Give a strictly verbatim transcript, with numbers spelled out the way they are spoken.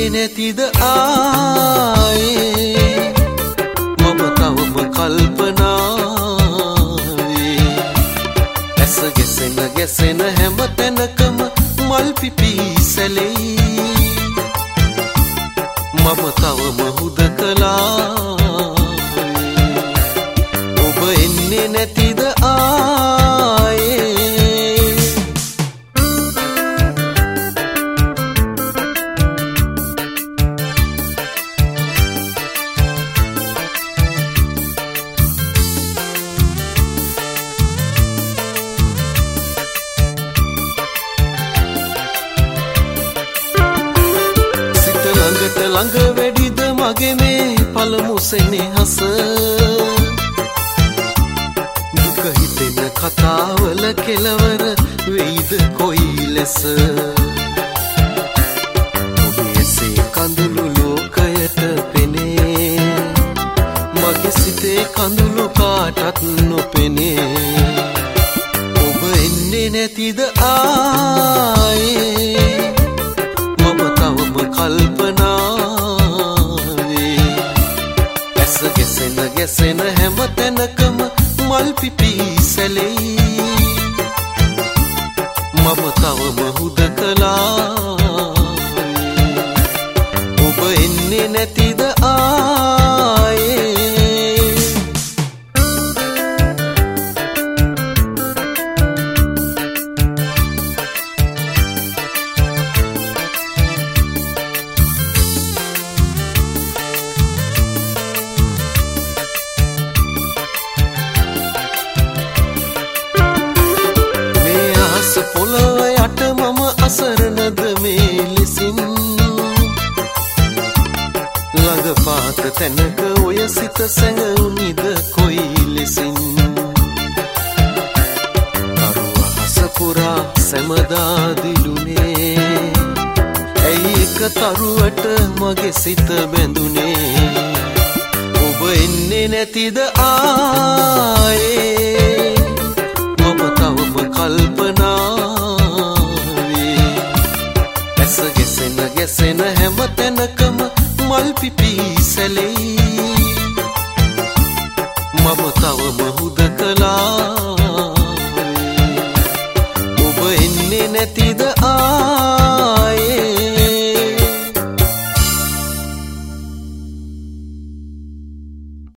එන්නේ නැතිද ආයේ මම තවම කල්පනාවේ ඇස ගැසෙන ගැසෙන හැම තැනකම මල් පිපිසැලේ මම තවම හුදකලාවේ ඔබ එන්නේ නැතිද ආයේ ළඟ වැඩිද මගේ මේ පළමු සෙනෙහස දුක හිතෙන කතාවල කෙලවර වෙයිද කොයි ලෙස ඔබේ සේ කඳුළු ලෝකයට පෙනේ මගේ සිතේ කඳුළු කාටත් නොපෙනේ ඔබ එන්නේ නැතිද ආයේ මම තවම කල්පනාවේ ඇස ගැසෙන ගැසෙන හැම තැනකම මල් පිපිසැලේ මම තවම හුදකලාවේ ඔබ එන්නේ නැතිද ආයේ පොළොව යට මම අසරණද මේ ලෙසින් ළඟ පාත තැනක ඔය සිත සැඟවුනිද කොයි ලෙසින් තරු අහස පුරා සැමදා දිලුනේ ඇයි එක තරුවට මගේ සිත බැඳුනේ ඔබ එන්නේ නැතිද ආයේ මම තවම කල්පනාවේ ඇස ගැසෙන ගැසෙන හැම තැනකම මල් පිපිසැලේ මම තවම හුදකලාවේ ඔබ එන්නේ නැතිද ආ